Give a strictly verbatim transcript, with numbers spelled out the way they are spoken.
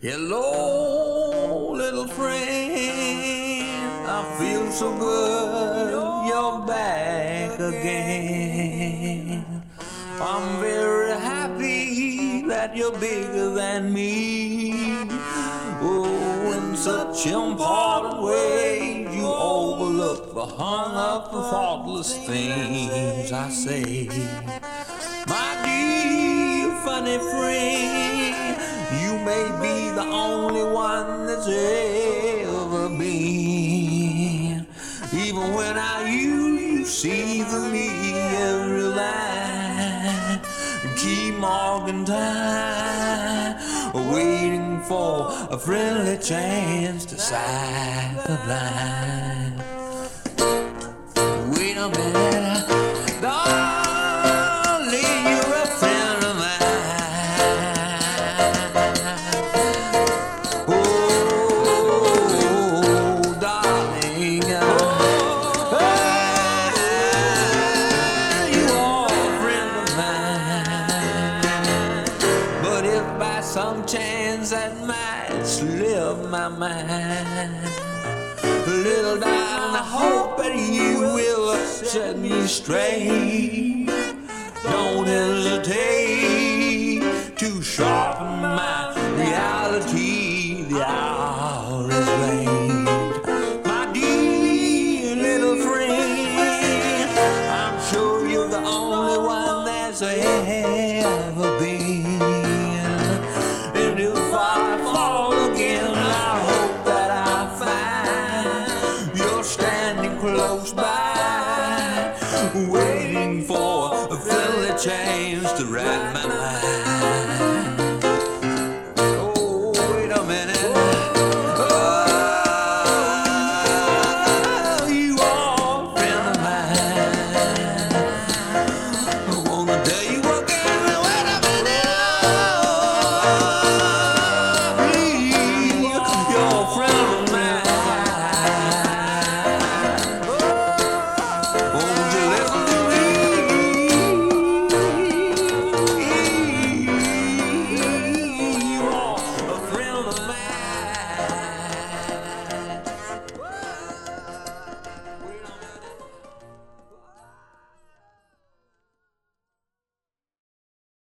Hello, little friend, I feel so good, you're back again. I'm very happy that you're bigger than me. Oh, in such important ways, you overlook the hung up and thoughtless things I say. My dear funny friend, you may be the only one that's ever been. Even when I use you, see the me every line. Keep marking time, waiting for a friendly chance to side the blind. Wait a minute, darling, you're a friend of mine. Oh, darling, oh, you are a friend of mine. But if by some chance that might slip my mind, little darling, I hope that you will set me straight. Don't hesitate to sharpen my reality. The hour is late. My dear little friend, I'm sure you're the only one that's ever been. And if I fall again, I hope that I find you're standing close by, waiting for a friendly chance to ride my mind.